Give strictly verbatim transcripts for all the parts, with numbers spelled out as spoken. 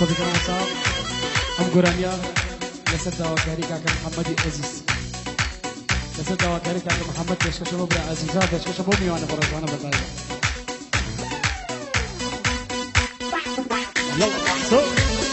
صديقنا عصام أم قرانيا لسد وكاري كاك محمد عزيز لسد وكاري كاك محمد بشكل شباب عزيزة بشكل شباب ميوانا فرزوانا بالله يلا سو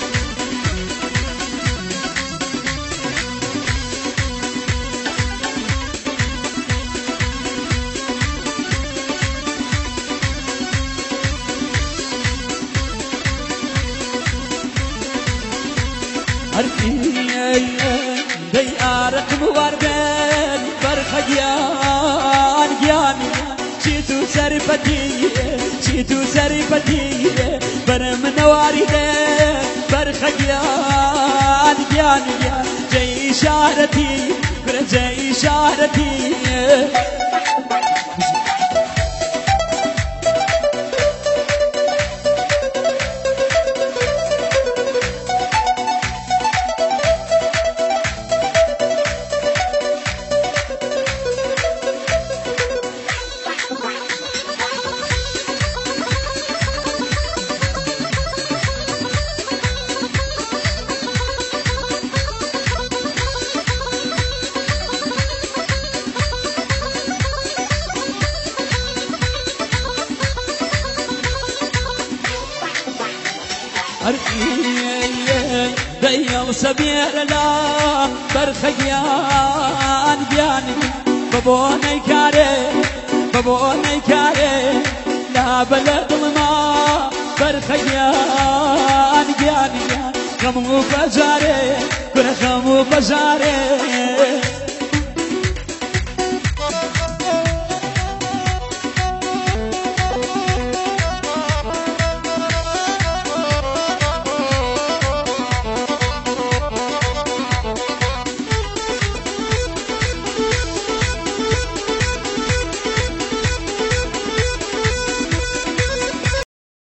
دي أرق مواردن برخيان جاني شيتو سربتي شيتو سربتي برم نواردن برخيان جاني جاي إشارتي جاي إشارتي ديال سبير لا برخيان بياني بابوني كاري بابوني كاري لا بلد ما برخيان بياني غمو بجاري كل غمو بجاري